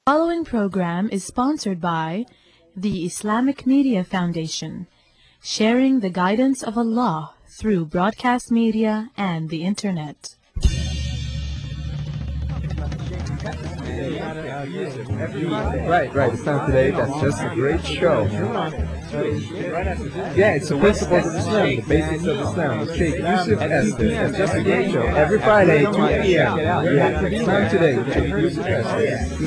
Following program is sponsored by the Islamic Media Foundation, sharing the guidance of Allah through broadcast media and the Internet. Right. Islam Today, that's just a great show. Yeah, it's the principles of Islam, the basics of Islam, with Sheikh Yusuf Estes. That's just a great show. Every Friday, 2 p.m. Yeah, Islam Today with Sheikh Yusuf Estes.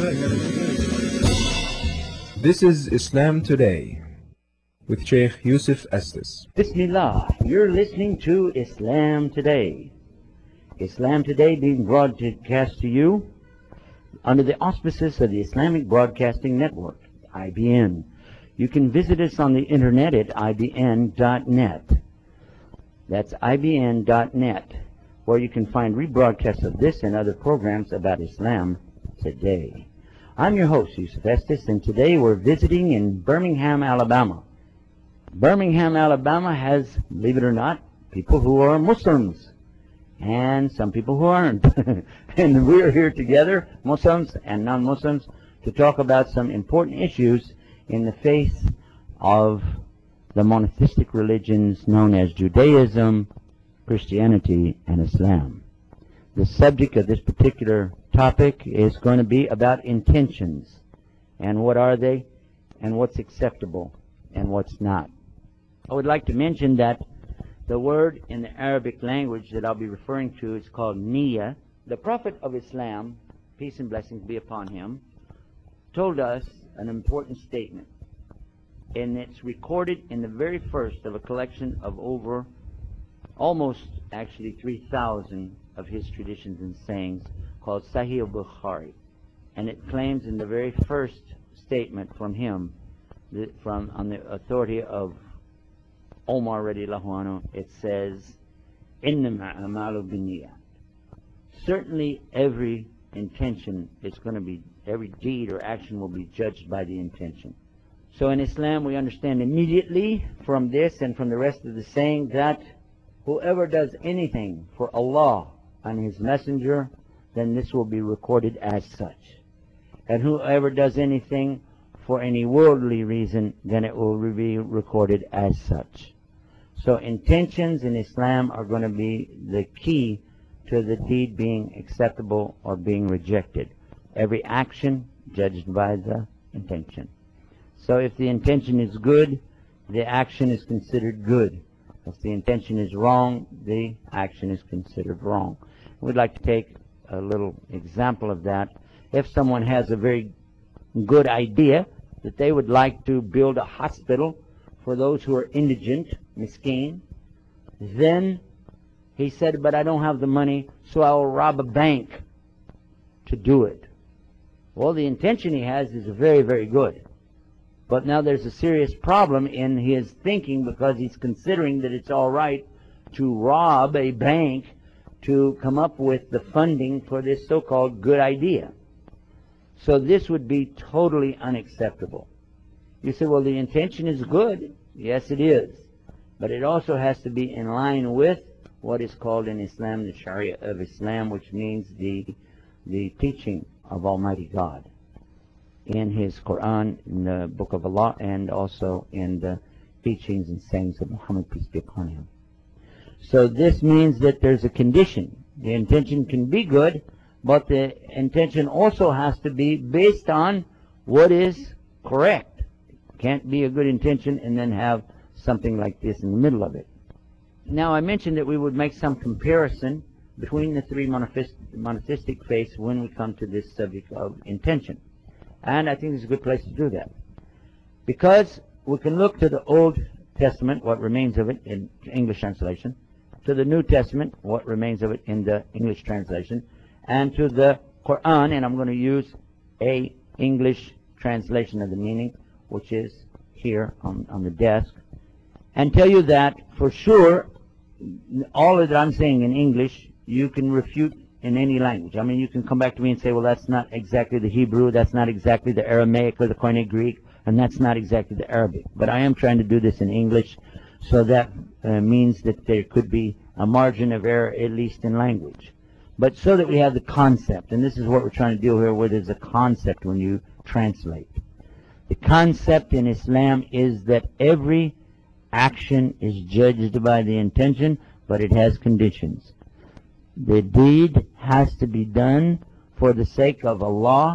This is Islam Today with Sheikh Yusuf Estes. Bismillah, you're listening to Islam Today. Islam Today being broadcast to you under the auspices of the Islamic Broadcasting Network, IBN. You can visit us on the internet at ibn.net. That's ibn.net, where you can find rebroadcasts of this and other programs about Islam today. I'm your host, Yusuf Estes, and today we're visiting in Birmingham, Alabama. Birmingham, Alabama has, believe it or not, people who are Muslims and some people who aren't. And we're here together, Muslims and non-Muslims, to talk about some important issues in the face of the monotheistic religions known as Judaism, Christianity, and Islam. The subject of this particular topic is going to be about intentions, and what are they, and what's acceptable, and what's not. I would like to mention that the word in the Arabic language that I'll be referring to is called niyyah. The Prophet of Islam, peace and blessings be upon him, told us an important statement, and it's recorded in the very first of a collection of over almost actually 3,000 of his traditions and sayings called Sahih al-Bukhari. And it claims in the very first statement from him, on the authority of Omar radiallahu anhu, it says, "Innama a'malu binniyat." Certainly every intention is going to be, every deed or action will be judged by the intention. So in Islam we understand immediately from this and from the rest of the saying that whoever does anything for Allah and His Messenger, then this will be recorded as such. And whoever does anything for any worldly reason, then it will be recorded as such. So intentions in Islam are going to be the key to the deed being acceptable or being rejected. Every action judged by the intention. So if the intention is good, the action is considered good. If the intention is wrong, the action is considered wrong. We'd like to take a little example of that. If someone has a very good idea that they would like to build a hospital for those who are indigent, miskeen, then he said, but I don't have the money, so I will rob a bank to do it. Well, the intention he has is very, very good. But now there's a serious problem in his thinking, because he's considering that it's all right to rob a bank to come up with the funding for this so-called good idea. So this would be totally unacceptable. You say, well, the intention is good. Yes, it is. But it also has to be in line with what is called in Islam the Sharia of Islam, which means the teaching of Almighty God in His Quran, in the Book of Allah, and also in the teachings and sayings of Muhammad, peace be upon him. So this means that there's a condition. The intention can be good, but the intention also has to be based on what is correct. It can't be a good intention and then have something like this in the middle of it. Now, I mentioned that we would make some comparison between the three monotheistic faiths when we come to this subject of intention. And I think this is a good place to do that, because we can look to the Old Testament, what remains of it in English translation, to the New Testament, what remains of it in the English translation, and to the Quran, and I'm going to use a English translation of the meaning, which is here on the desk, and tell you that for sure all that I'm saying in English you can refute in any language. I mean, you can come back to me and say, well, that's not exactly the Hebrew, that's not exactly the Aramaic or the Koine Greek, and that's not exactly the Arabic. But I am trying to do this in English, so that means that there could be a margin of error, at least in language. but so that we have the concept. And this is what we're trying to deal here with, is a concept when you translate. The concept in Islam is that every action is judged by the intention, but it has conditions. The deed has to be done for the sake of Allah,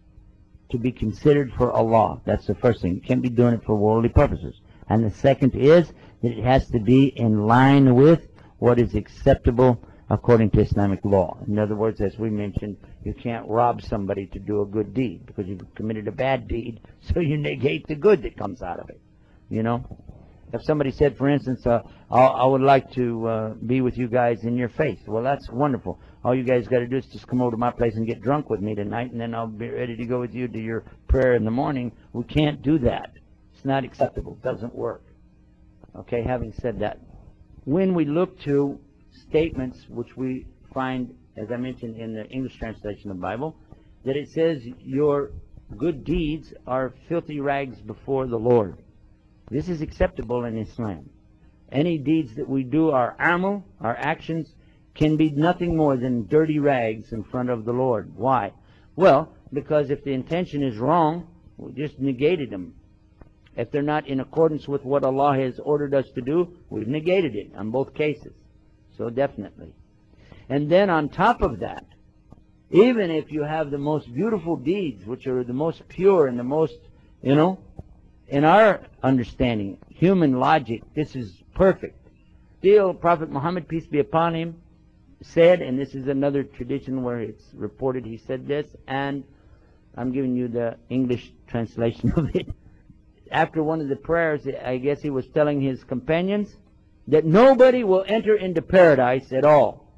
to be considered for Allah. That's the first thing. You can't be doing it for worldly purposes. And the second is that it has to be in line with what is acceptable according to Islamic law. In other words, as we mentioned, you can't rob somebody to do a good deed because you've committed a bad deed, so you negate the good that comes out of it. You know? If somebody said, for instance, I would like to be with you guys in your faith. Well, that's wonderful. All you guys got to do is just come over to my place and get drunk with me tonight, and then I'll be ready to go with you to your prayer in the morning. We can't do that. It's not acceptable. It doesn't work. Okay, having said that, when we look to statements which we find, as I mentioned in the English translation of the Bible, that it says your good deeds are filthy rags before the Lord. This is acceptable in Islam. Any deeds that we do, our amal, our actions, can be nothing more than dirty rags in front of the Lord. Why? Well, because if the intention is wrong, we just negated them. If they're not in accordance with what Allah has ordered us to do, we've negated it in both cases. So definitely. And then on top of that, even if you have the most beautiful deeds, which are the most pure and the most, you know, in our understanding, human logic, this is perfect. Still, Prophet Muhammad, peace be upon him, said, and this is another tradition where it's reported he said this, and I'm giving you the English translation of it. After one of the prayers, I guess he was telling his companions that nobody will enter into paradise at all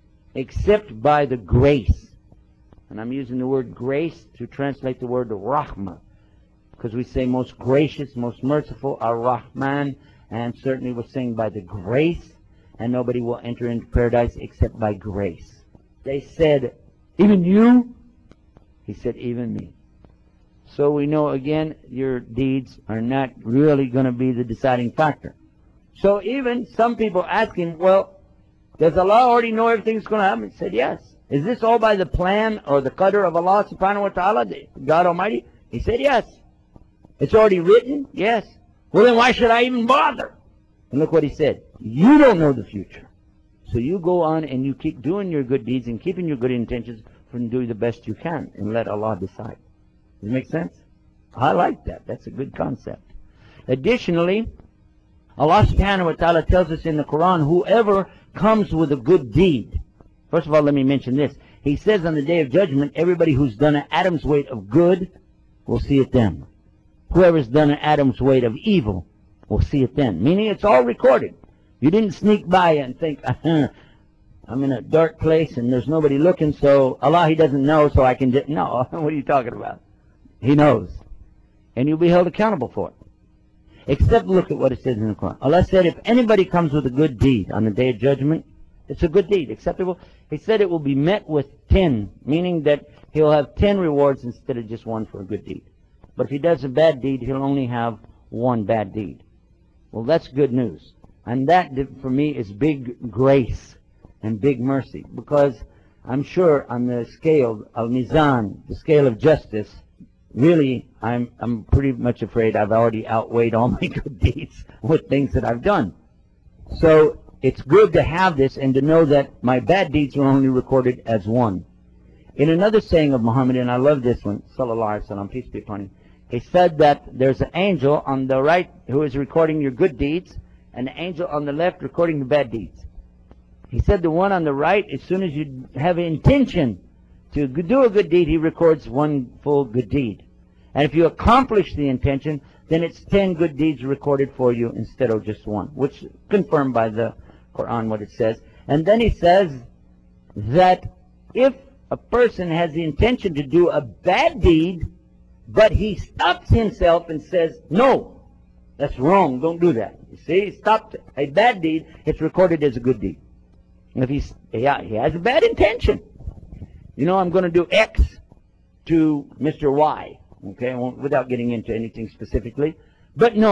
except by the grace. And I'm using the word grace to translate the word rahmah, because we say most gracious, most merciful, ar-Rahman, and certainly we're saying by the grace, and nobody will enter into paradise except by grace. They said, even you? He said, even me. So we know, again, your deeds are not really going to be the deciding factor. So even some people asking, well, does Allah already know everything's going to happen? He said, yes. Is this all by the plan or the qadr of Allah subhanahu wa ta'ala, God Almighty? He said, yes. It's already written? Yes. Well, then why should I even bother? And look what he said. You don't know the future. So you go on and you keep doing your good deeds and keeping your good intentions from doing the best you can and let Allah decide. Does it make sense? I like that. That's a good concept. Additionally, Allah subhanahu wa ta'ala tells us in the Quran, whoever comes with a good deed. First of all, let me mention this. He says on the Day of Judgment, everybody who's done an atom's weight of good will see it then. Whoever's done an atom's weight of evil will see it then. Meaning it's all recorded. You didn't sneak by it and think, I'm in a dark place and there's nobody looking, so Allah, He doesn't know, so I can just... No, what are you talking about? He knows. And you'll be held accountable for it. Except look at what it says in the Quran. Allah said if anybody comes with a good deed on the Day of Judgment, it's a good deed, acceptable. He said it will be met with 10, meaning that he'll have 10 rewards instead of just one for a good deed. But if he does a bad deed, he'll only have one bad deed. Well, that's good news. And that, for me, is big grace and big mercy. Because I'm sure on the scale of Mizan, the scale of justice, really, I'm pretty much afraid I've already outweighed all my good deeds with things that I've done. So it's good to have this and to know that my bad deeds are only recorded as one. In another saying of Muhammad, and I love this one, sallallahu alaihi wasallam, peace be upon him, he said that there's an angel on the right who is recording your good deeds, and an angel on the left recording the bad deeds. He said the one on the right, as soon as you have an intention to do a good deed, he records one full good deed. And if you accomplish the intention, then it's 10 good deeds recorded for you instead of just one, which is confirmed by the Quran, what it says. And then he says that if a person has the intention to do a bad deed, but he stops himself and says, no, that's wrong, don't do that. You see, he stopped a bad deed, it's recorded as a good deed. And if he has a bad intention, you know, I'm going to do X to Mr. Y, okay, without getting into anything specifically. But no,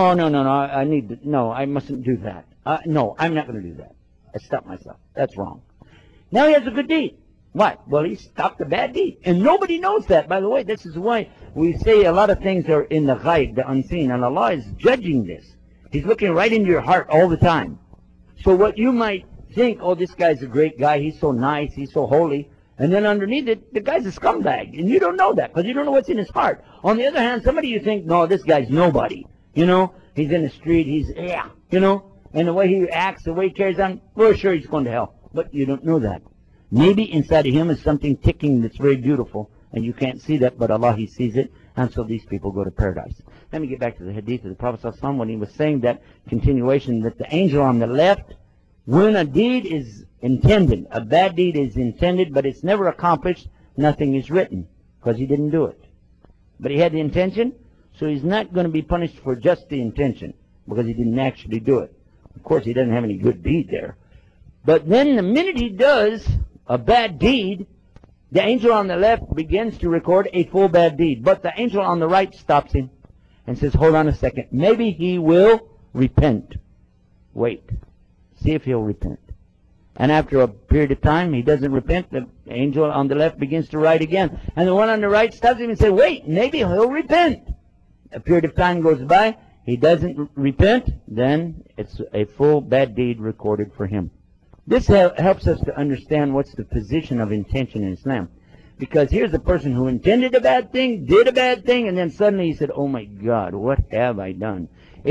I mustn't do that. No, I'm not going to do that. I stopped myself. That's wrong. Now he has a good deed. What? Well, he stopped a bad deed. And nobody knows that, by the way. This is why we say a lot of things are in the ghaib, the unseen. And Allah is judging this. He's looking right into your heart all the time. So what you might think, oh, this guy's a great guy. He's so nice. He's so holy. And then underneath it, the guy's a scumbag. And you don't know that because you don't know what's in his heart. On the other hand, somebody you think, no, this guy's nobody. You know, he's in the street. He's, yeah, you know. And the way he acts, the way he carries on, we're sure he's going to hell. But you don't know that. Maybe inside of him is something ticking that's very beautiful, and you can't see that, but Allah, He sees it, and so these people go to paradise. Let me get back to the hadith of the Prophet ﷺ when he was saying that continuation, that the angel on the left, when a deed is intended, a bad deed is intended, but it's never accomplished, nothing is written, because he didn't do it. But he had the intention, so he's not going to be punished for just the intention, because he didn't actually do it. Of course, he doesn't have any good deed there. But then the minute he does a bad deed, the angel on the left begins to record a full bad deed. But the angel on the right stops him and says, hold on a second. Maybe he will repent. Wait. See if he'll repent. And after a period of time, he doesn't repent. The angel on the left begins to write again. And the one on the right stops him and says, wait, maybe he'll repent. A period of time goes by. He doesn't repent. Then it's a full bad deed recorded for him. This helps us to understand what's the position of intention in Islam. Because here's a person who intended a bad thing, did a bad thing, and then suddenly he said, oh my God, what have I done?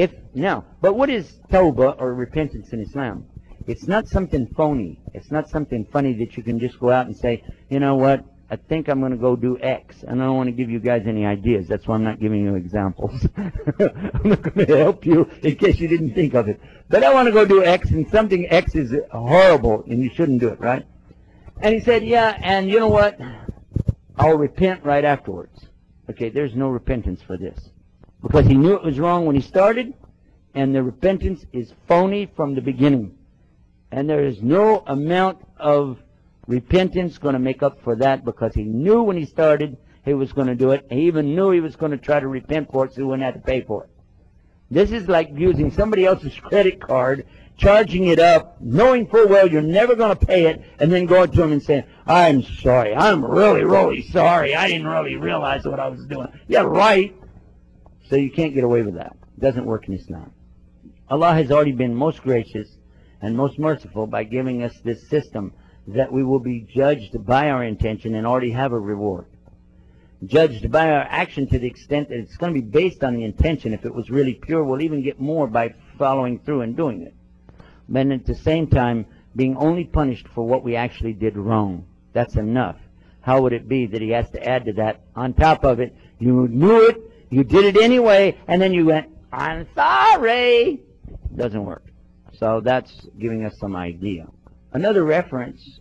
But what is tawbah or repentance in Islam? It's not something phony. It's not something funny that you can just go out and say, you know what, I think I'm going to go do X. And I don't want to give you guys any ideas. That's why I'm not giving you examples. I'm not going to help you in case you didn't think of it. But I want to go do X, and something X is horrible, and you shouldn't do it, right? And he said, yeah, and you know what? I'll repent right afterwards. Okay, there's no repentance for this. Because he knew it was wrong when he started, and the repentance is phony from the beginning. And there is no amount of repentance going to make up for that, because he knew when he started he was going to do it. He even knew he was going to try to repent for it, so he wouldn't have to pay for it. This is like using somebody else's credit card, charging it up, knowing full well you're never going to pay it, and then going to him and saying, I'm sorry, I'm really, really sorry. I didn't really realize what I was doing. Yeah, right. So you can't get away with that. It doesn't work in Islam. Allah has already been most gracious and most merciful by giving us this system that we will be judged by our intention and already have a reward. Judged by our action to the extent that it's going to be based on the intention. If it was really pure, we'll even get more by following through and doing it. But at the same time, being only punished for what we actually did wrong. That's enough. How would it be that he has to add to that? On top of it, you knew it, you did it anyway, and then you went, I'm sorry. Doesn't work. So that's giving us some idea. Another reference,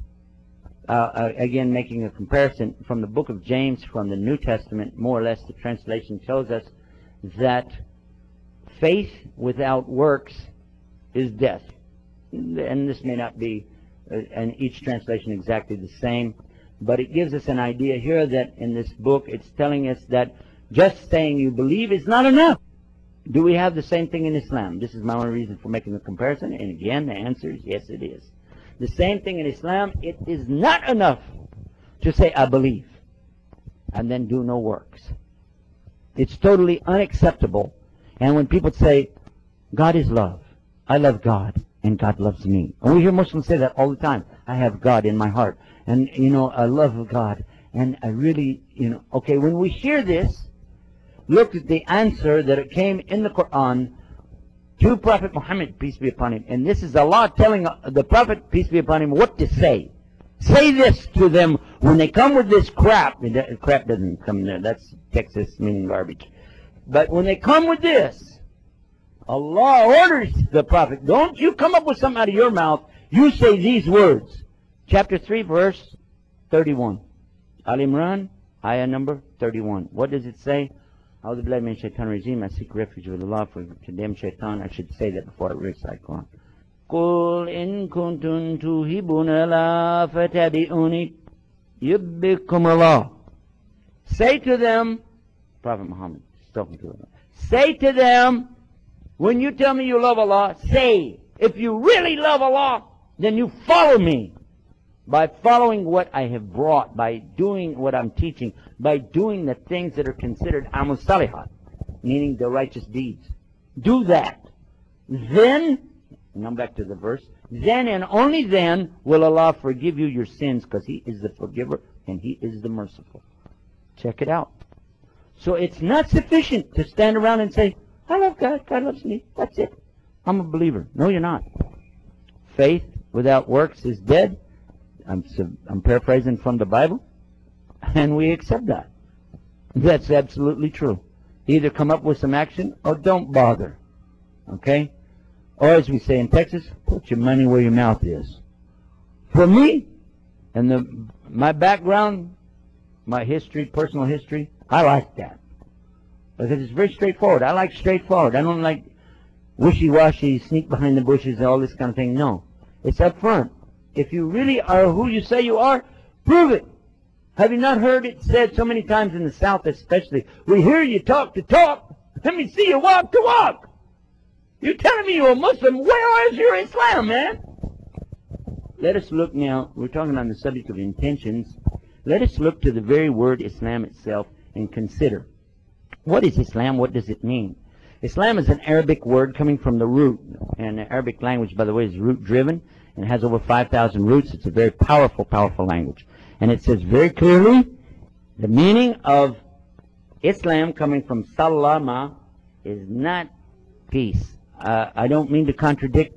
again making a comparison from the book of James from the New Testament, more or less the translation tells us that faith without works is death. And this may not be in each translation exactly the same, but it gives us an idea here that in this book it's telling us that just saying you believe is not enough. Do we have the same thing in Islam? This is my only reason for making the comparison, and again the answer is yes, it is. The same thing in Islam. It is not enough to say I believe and then do no works. It's totally unacceptable. And when people say God is love, I love God and God loves me, and we hear Muslims say that all the time, I have God in my heart, and you know, I love God, and I really, you know, okay, when we hear this, look at the answer that it came in the Quran to Prophet Muhammad, peace be upon him. And this is Allah telling the Prophet, peace be upon him, what to say. Say this to them when they come with this crap. Crap doesn't come there. That's Texas meaning garbage. But when they come with this, Allah orders the Prophet, don't you come up with something out of your mouth. You say these words. Chapter 3, verse 31. Al-Imran, ayah number 31. What does it say? I seek refuge with Allah from condemned shaitan. I should say that before I recite Quran. قُلْ إِن كُنْتُمْ تُحِبُّونَ اللَّهَ فَاتَّبِعُونِي يُحْبِبْكُمُ اللَّهُ. Say to them, Prophet Muhammad is talking to them. Say to them, when you tell me you love Allah, say, if you really love Allah, then you follow me. by following what I have brought, by doing what I'm teaching, by doing the things that are considered amal salihat, meaning the righteous deeds. Do that. Then, and I'm back to the verse, then and only then will Allah forgive you your sins, because He is the forgiver and He is the merciful. Check it out. So it's not sufficient to stand around and say, I love God, God loves me, that's it. I'm a believer. No, you're not. Faith without works is dead. I'm paraphrasing from the Bible, and we accept that. That's absolutely true. Either come up with some action or don't bother. Okay? Or as we say in Texas, put your money where your mouth is. For me, and my background, my history, personal history, I like that. Because it's very straightforward. I like straightforward. I don't like wishy-washy, sneak behind the bushes, and all this kind of thing. No. It's up front. If you really are who you say you are, prove it. Have you not heard it said so many times in the South especially? We hear you talk to talk. Let me see you walk to walk. You're telling me you're a Muslim. Where is your Islam, man? Let us look now. We're talking on the subject of intentions. Let us look to the very word Islam itself and consider. What is Islam? What does it mean? Islam is an Arabic word coming from the root. And the Arabic language, by the way, is root-driven and has over 5,000 roots. It's a very powerful, powerful language. And it says very clearly, the meaning of Islam coming from salama is not peace. I don't mean to contradict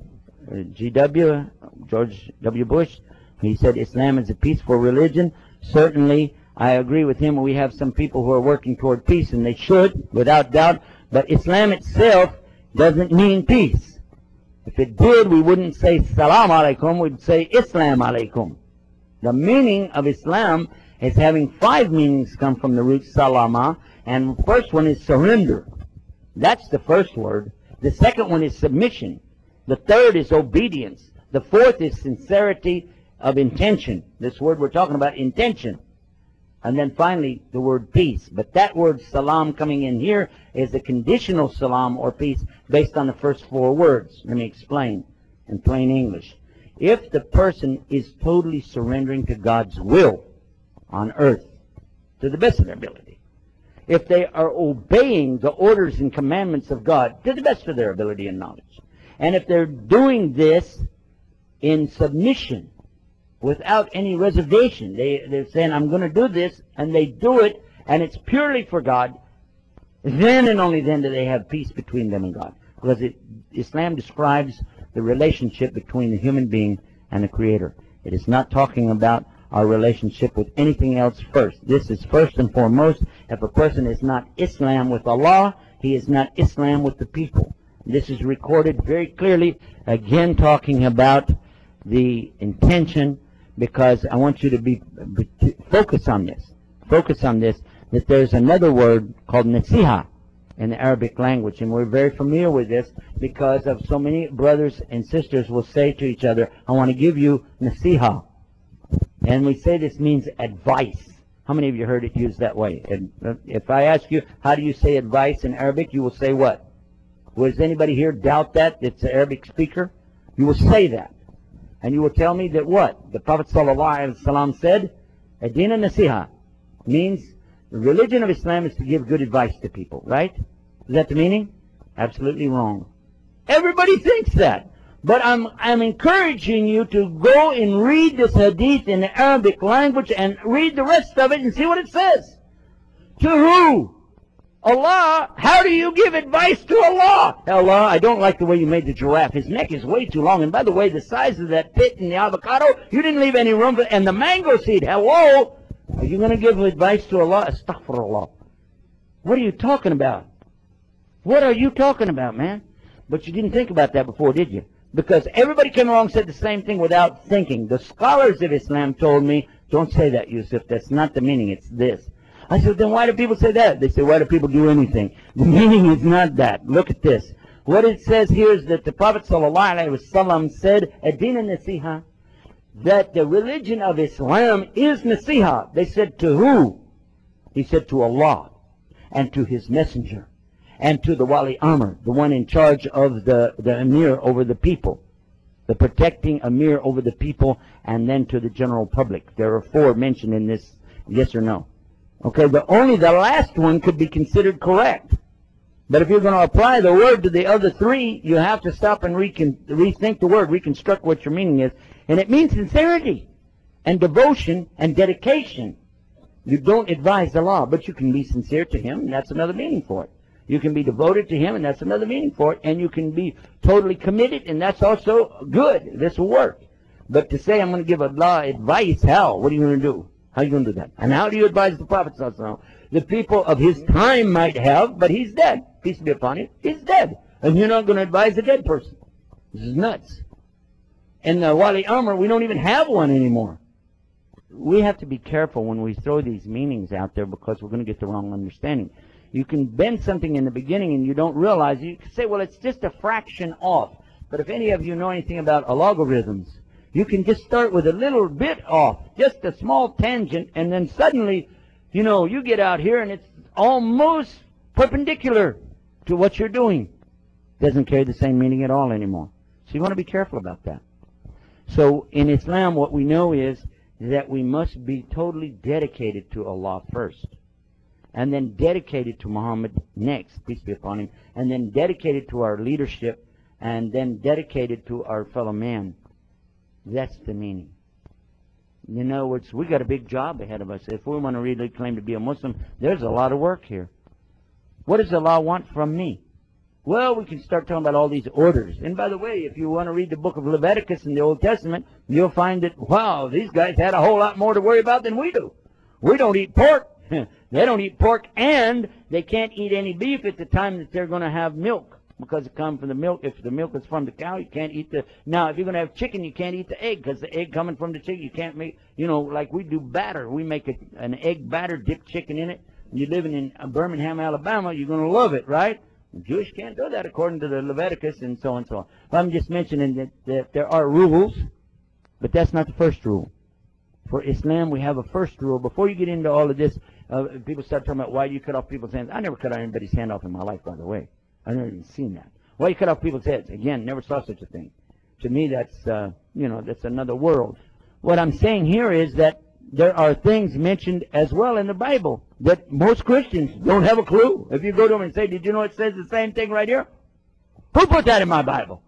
George W. Bush. He said Islam is a peaceful religion. Certainly, I agree with him. We have some people who are working toward peace, and they should, without doubt. But Islam itself doesn't mean peace. If it did, we wouldn't say salam alaikum, we'd say Islam alaikum. The meaning of Islam is having 5 meanings come from the root salama, and the first one is surrender. That's the first word. The second one is submission. The third is obedience. The fourth is sincerity of intention. This word we're talking about, intention. And then finally, the word peace. But that word salam coming in here is a conditional salam or peace based on the first 4 words. Let me explain in plain English. If the person is totally surrendering to God's will on earth, to the best of their ability, if they are obeying the orders and commandments of God to the best of their ability and knowledge, and if they're doing this in submission, without any reservation, they're saying, I'm going to do this, and they do it, and it's purely for God, then and only then do they have peace between them and God. Because Islam describes the relationship between the human being and the Creator. It is not talking about our relationship with anything else first. This is first and foremost. If a person is not Islam with Allah, he is not Islam with the people. This is recorded very clearly, again talking about the intention, because I want you to focus on this. Focus on this, that there's another word called nasiha in the Arabic language, and we're very familiar with this because of so many brothers and sisters will say to each other, I want to give you nasiha. And we say this means advice. How many of you heard it used that way? And if I ask you, how do you say advice in Arabic, you will say what? Does anybody here doubt that? It's an Arabic speaker? You will say that. And you will tell me that what? The Prophet ﷺ said, Adina Nasiha means the religion of Islam is to give good advice to people, right? Is that the meaning? Absolutely wrong. Everybody thinks that. But I'm encouraging you to go and read this hadith in the Arabic language and read the rest of it and see what it says. To who? Allah. How do you give advice to Allah? Allah, I don't like the way you made the giraffe. His neck is way too long. And by the way, the size of that pit in the avocado, you didn't leave any room for, and the mango seed, hello? Are you going to give advice to Allah? Astaghfirullah. What are you talking about? What are you talking about, man? But you didn't think about that before, did you? Because everybody came along and said the same thing without thinking. The scholars of Islam told me, don't say that, Yusuf. That's not the meaning. It's this. I said, then why do people say that? They say, why do people do anything? The meaning is not that. Look at this. What it says here is that the Prophet ﷺ said, Adina Nasiha, that the religion of Islam is Nasiha. They said, to who? He said, to Allah and to His Messenger and to the Wali Amr, the one in charge of the Emir over the people. the protecting Amir over the people, and then to the general public. There are 4 mentioned in this, yes or no. Okay, only the last one could be considered correct. But if you're going to apply the word to the other 3, you have to stop and rethink the word, reconstruct what your meaning is. And it means sincerity and devotion and dedication. You don't advise Allah, but you can be sincere to Him, and that's another meaning for it. You can be devoted to Him, and that's another meaning for it. And you can be totally committed, and that's also good. This will work. But to say I'm going to give Allah advice, how? What are you going to do? How are you going to do that? And how do you advise the Prophet ﷺ? The people of his time might have, but he's dead. Peace be upon him. He's dead. And you're not going to advise a dead person. This is nuts. And the Wali Amr, we don't even have one anymore. We have to be careful when we throw these meanings out there because we're going to get the wrong understanding. You can bend something in the beginning and you don't realize. You can say, well, it's just a fraction off. But if any of you know anything about logarithms, you can just start with a little bit off, just a small tangent, and then suddenly, you know, you get out here and it's almost perpendicular to what you're doing. Doesn't carry the same meaning at all anymore. So you want to be careful about that. So in Islam, what we know is that we must be totally dedicated to Allah first, and then dedicated to Muhammad next, peace be upon him, and then dedicated to our leadership, and then dedicated to our fellow man. That's the meaning. In other words, we got a big job ahead of us. If we want to really claim to be a Muslim, there's a lot of work here. What does Allah want from me? Well, we can start talking about all these orders. And by the way, if you want to read the book of Leviticus in the Old Testament, you'll find that, wow, these guys had a whole lot more to worry about than we do. We don't eat pork. They don't eat pork, and they can't eat any beef at the time that they're going to have milk, because it comes from the milk. If the milk is from the cow, you can't eat the... Now, if you're going to have chicken, you can't eat the egg, because the egg coming from the chicken, you can't make... You know, like we do batter. We make an egg batter, dip chicken in it. You're living in Birmingham, Alabama, you're going to love it, right? The Jewish can't do that according to the Leviticus and so on and so on. But I'm just mentioning that there are rules, but that's not the first rule. For Islam, we have a first rule. Before you get into all of this, people start talking about why you cut off people's hands. I never cut anybody's hand off in my life, by the way. I've never even seen that. Why you cut off people's heads? Again, never saw such a thing. To me, that's, that's another world. What I'm saying here is that there are things mentioned as well in the Bible that most Christians don't have a clue. If you go to them and say, did you know it says the same thing right here? Who put that in my Bible?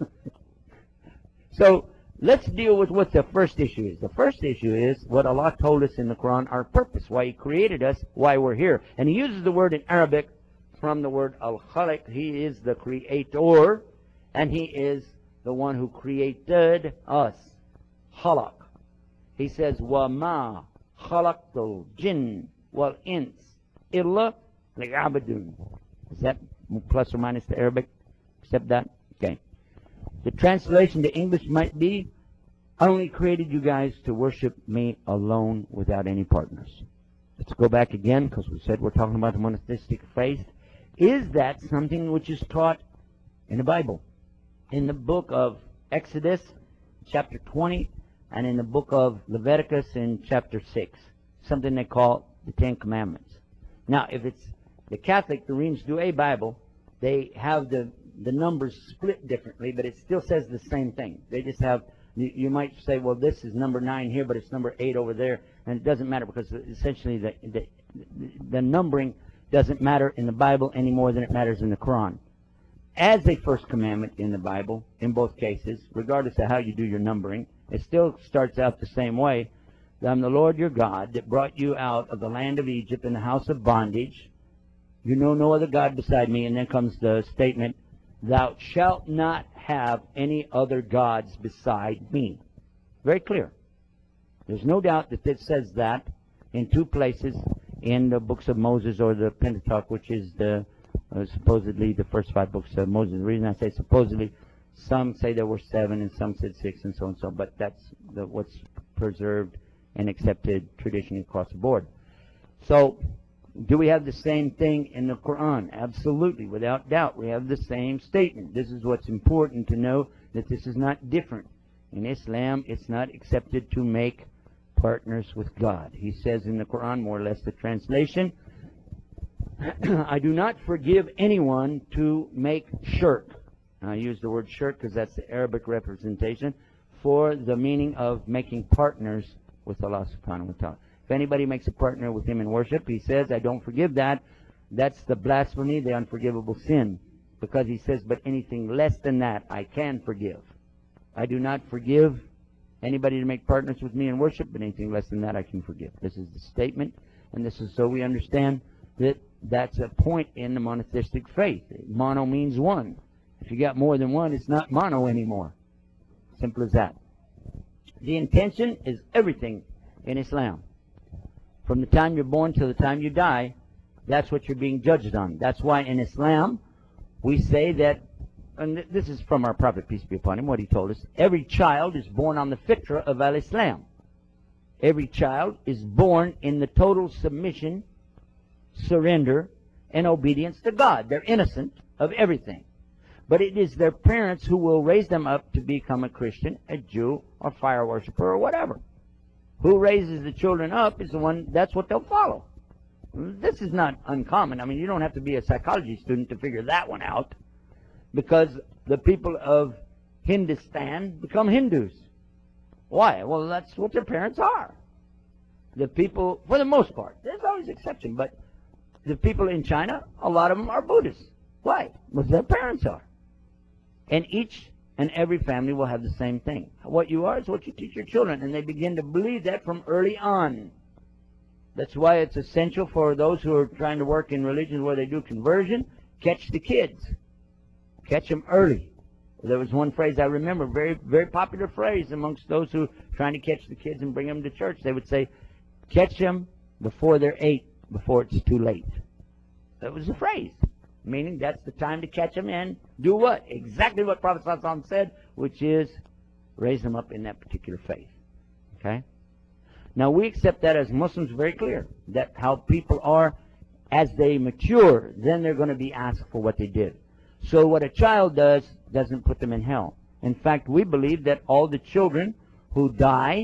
So let's deal with what the first issue is. The first issue is what Allah told us in the Quran, our purpose, why He created us, why we're here. And He uses the word in Arabic from the word al-Khaliq. He is the creator, and He is the one who created us. Khalaq. He says, وَمَا خَلَقْتُ الْجِنَّ وَالْإِنسَ إِلَّا لِيَعْبُدُونِ. Is that plus or minus the Arabic? Accept that? Okay. The translation to English might be, I only created you guys to worship me alone without any partners. Let's go back again, because we said we're talking about the monotheistic faith. Is that something which is taught in the Bible? In the book of Exodus, chapter 20, and in the book of Leviticus in chapter 6, something they call the Ten Commandments. Now, if it's the Catholic, the Reams do a Bible, they have the numbers split differently, but it still says the same thing. They just have, you might say, well, this is number 9 here, but it's number 8 over there, and it doesn't matter because essentially the numbering doesn't matter in the Bible any more than it matters in the Quran. As a first commandment in the Bible, in both cases, regardless of how you do your numbering, it still starts out the same way. I'm the Lord your God that brought you out of the land of Egypt in the house of bondage. You know no other God beside me. And then comes the statement, thou shalt not have any other gods beside me. Very clear. There's no doubt that it says that in 2 places in the books of Moses, or the Pentateuch, which is the supposedly the first 5 books of Moses. The reason I say supposedly, some say there were 7 and some said 6 and so on and so, but that's what's preserved and accepted traditionally across the board. So, do we have the same thing in the Quran? Absolutely, without doubt. We have the same statement. This is what's important to know, that this is not different. In Islam, it's not accepted to make partners with God. He says in the Quran, more or less the translation, I do not forgive anyone to make shirk. And I use the word shirk because that's the Arabic representation for the meaning of making partners with Allah subhanahu wa ta'ala. If anybody makes a partner with him in worship, he says, I don't forgive that. That's the blasphemy, the unforgivable sin. Because he says, but anything less than that, I can forgive. I do not forgive anybody to make partners with me in worship, but anything less than that, I can forgive. This is the statement, and this is so we understand that that's a point in the monotheistic faith. Mono means one. If you got more than one, it's not mono anymore. Simple as that. The intention is everything in Islam. From the time you're born till the time you die, that's what you're being judged on. That's why in Islam, we say that, and this is from our Prophet, peace be upon him, what he told us, every child is born on the fitra of al-Islam. Every child is born in the total submission, surrender, and obedience to God. They're innocent of everything. But it is their parents who will raise them up to become a Christian, a Jew, or fire worshiper, or whatever. Who raises the children up is the one, that's what they'll follow. This is not uncommon. I mean, you don't have to be a psychology student to figure that one out. Because the people of Hindustan become Hindus. Why? Well, that's what their parents are. The people, for the most part, there's always exception, but the people in China, a lot of them are Buddhists. Why? Because their parents are. And each and every family will have the same thing. What you are is what you teach your children, and they begin to believe that from early on. That's why it's essential for those who are trying to work in religions where they do conversion, catch the kids. Catch them early. There was one phrase I remember, very, very popular phrase amongst those who are trying to catch the kids and bring them to church. They would say, catch them before they're 8, before it's too late. That was the phrase. Meaning that's the time to catch them and do what? Exactly what Prophet ﷺ said, which is raise them up in that particular faith. Okay? Now we accept that as Muslims very clear, that how people are as they mature, then they're going to be asked for what they did. So what a child does doesn't put them in hell. In fact, we believe that all the children who die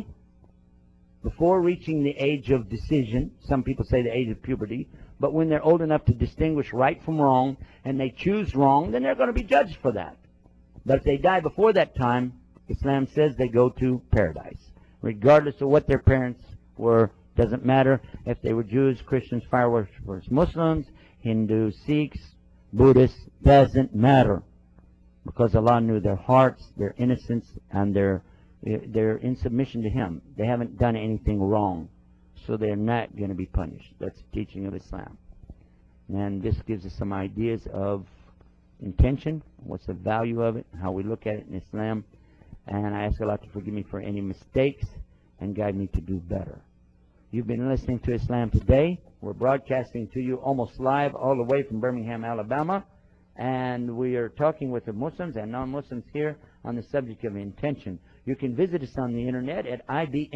before reaching the age of decision, some people say the age of puberty, but when they're old enough to distinguish right from wrong, and they choose wrong, then they're going to be judged for that. But if they die before that time, Islam says they go to paradise. Regardless of what their parents were, doesn't matter if they were Jews, Christians, fire worshippers, Muslims, Hindus, Sikhs, Buddhists, doesn't matter. Because Allah knew their hearts, their innocence, and they're in submission to Him. They haven't done anything wrong. So they're not going to be punished. That's the teaching of Islam. And this gives us some ideas of intention, what's the value of it, how we look at it in Islam. And I ask Allah to forgive me for any mistakes and guide me to do better. You've been listening to Islam Today. We're broadcasting to you almost live all the way from Birmingham, Alabama. And we are talking with the Muslims and non-Muslims here on the subject of intention. You can visit us on the internet at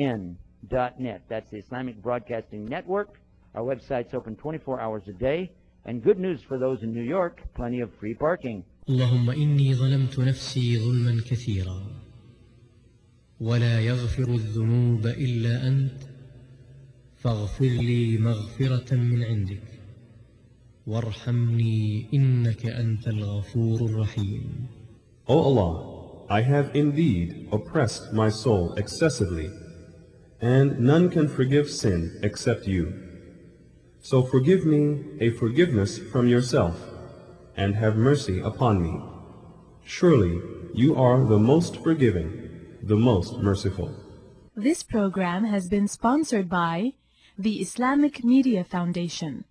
ibn.net. That's the Islamic Broadcasting Network. Our website's open 24 hours a day. And good news for those in New York, plenty of free parking. اللهم إني ظلمت نفسي ظلما كثيرا ولا يغفر الذنوب إلا أنت فاغفر لي مغفرة من عندك وارحمني إنك أنت الغفور الرحيم. O Allah, I have indeed oppressed my soul excessively, and none can forgive sin except you. So forgive me a forgiveness from yourself, and have mercy upon me. Surely you are the most forgiving, the most merciful. This program has been sponsored by the Islamic Media Foundation,